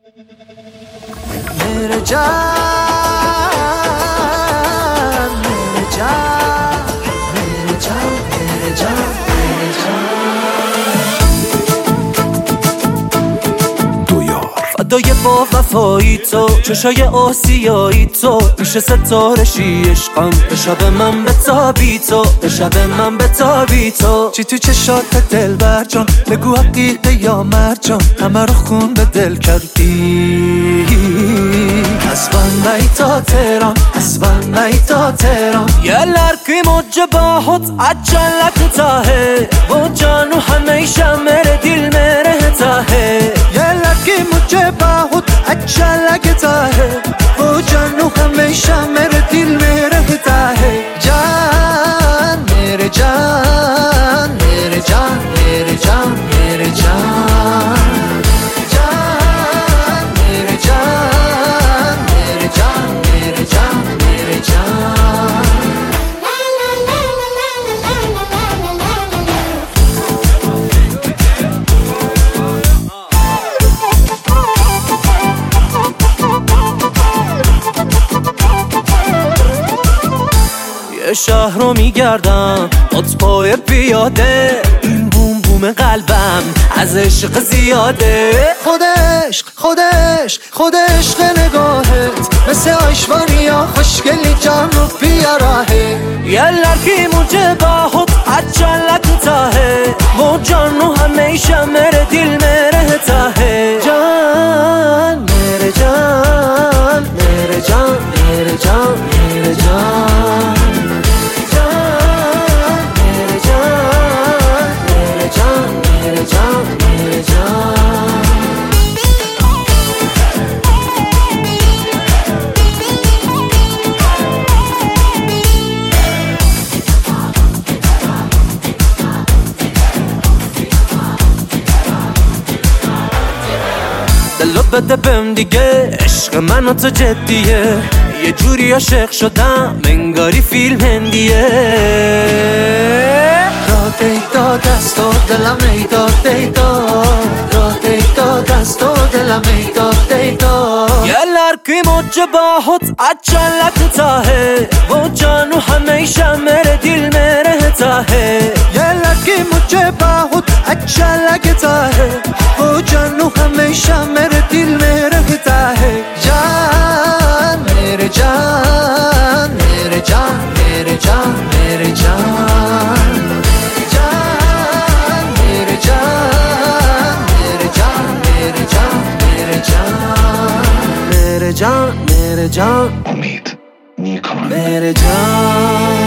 मेरे जान मेरे जान मेरे जान मेरे जान मेरे जान دو یار فدای با وفایی تو چشای آسیایی تو میشه ستارشی عشقم به شب من بتابی تو به شب من بتابی تو چی تو چشات دل بر جان بگو حقیقه یا مرجان همه رو خون به دل کردی اسبان تا تهران yerler ki mocce bahut acalak tahe wo janu hamisha mere dil mein rehta hai yerler ki mocce bahut acalak tahe wo janu hamisha mere dil mein rehta hai jaan mere jaan mere jaan mere jaan mere jaan شهر رو میگردم پای پیاده این بوم بوم قلبم از عشق زیاده خود عشق نگاهت مثل آیشوانیا خوشگلی جان رو بیاره yerler ki mujhe bahut अच्छा लगता है वो जानू हमेशा मेरे दिल में रहता है जान मेरे जान मेरे जान मेरे जान मेरे जान دلو بده بهم دیگه عشق من و تو جدیه یه جوری عاشق شدم انگاری فیلم هندیه راه دیتا دست و دلم ایداد دیتا راه دیتا دست و دلم ایداد دیتا yerler ki mocce bahut अच्छा लगता है वो जानू हमेशा मेरे दिल में रहता है yerler ki mujhe bahut अच्छा लगता है वो जानू हमेशा मेरे दिल में रहता है जान मेरे जान मेरे जान मेरे जान मेरे जान जान मेरे जान मेरे जान मेरे जान मेरे जान मेरे जान मेरे जान امید نیکان मेरे जान